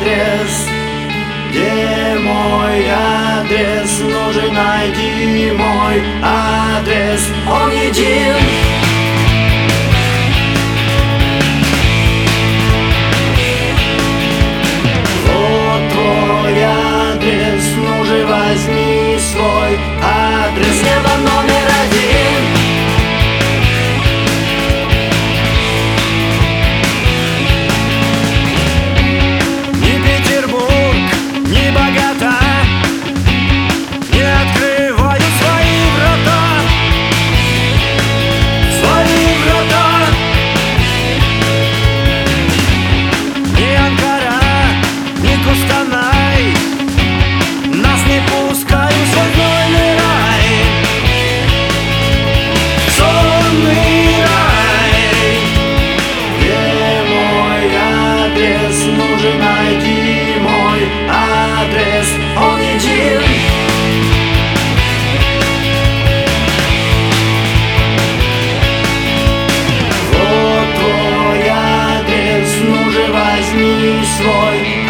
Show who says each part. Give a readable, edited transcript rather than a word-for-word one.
Speaker 1: адрес? Где мой адрес? Ну же найди мой адрес. Он един. Вот твой адрес, ну же возьми свой адрес. Небо номер один. Нас не пускают в сонный рай. Сонный рай. Где мой адрес? Ну же найди мой адрес. Он един. Вот твой адрес. Ну же возьми свой